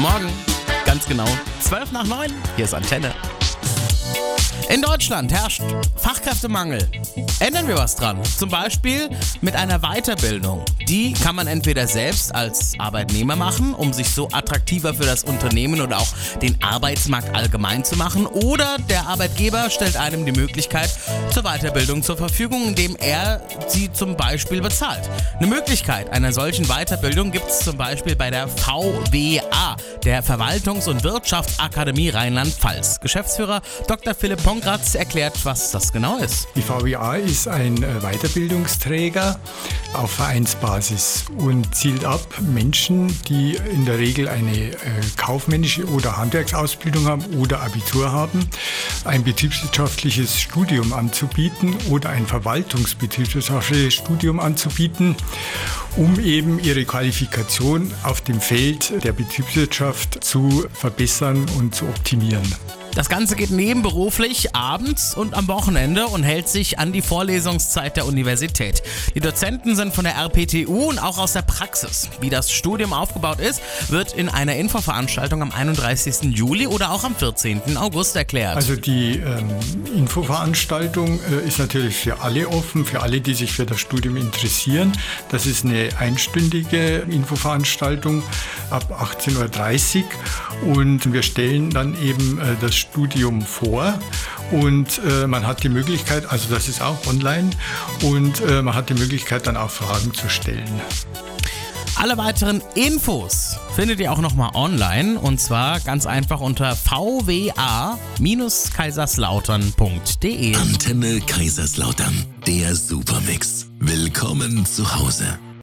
Morgen, ganz genau 8:12. Hier ist Antenne. In Deutschland herrscht Fachkräftemangel. Ändern wir was dran. Zum Beispiel mit einer Weiterbildung. Die kann man entweder selbst als Arbeitnehmer machen, um sich so attraktiver für das Unternehmen oder auch den Arbeitsmarkt allgemein zu machen. Oder der Arbeitgeber stellt einem die Möglichkeit zur Weiterbildung zur Verfügung, indem er sie zum Beispiel bezahlt. Eine Möglichkeit einer solchen Weiterbildung gibt es zum Beispiel bei der VWA, der Verwaltungs- und Wirtschaftsakademie Rheinland-Pfalz. Geschäftsführer Dr. Philipp Pongratz erklärt, was das genau ist. Die VWA ist ein Weiterbildungsträger auf Vereinsbasis und zielt ab Menschen, die in der Regel eine kaufmännische oder Handwerksausbildung haben oder Abitur haben, ein betriebswirtschaftliches Studium anzubieten oder ein verwaltungsbetriebswirtschaftliches Studium anzubieten, um eben ihre Qualifikation auf dem Feld der Betriebswirtschaft zu verbessern und zu optimieren. Das Ganze geht nebenberuflich abends und am Wochenende und hält sich an die Vorlesungszeit der Universität. Die Dozenten sind von der RPTU und auch aus der Praxis. Wie das Studium aufgebaut ist, wird in einer Infoveranstaltung am 31. Juli oder auch am 14. August erklärt. Also die Infoveranstaltung ist natürlich für alle offen, für alle, die sich für das Studium interessieren. Das ist eine einstündige Infoveranstaltung ab 18:30 Uhr und wir stellen dann eben das Studium vor und man hat die Möglichkeit, also das ist auch online und man hat die Möglichkeit dann auch Fragen zu stellen. Alle weiteren Infos findet ihr auch nochmal online und zwar ganz einfach unter vwa-kaiserslautern.de. Antenne Kaiserslautern, der Supermix. Willkommen zu Hause.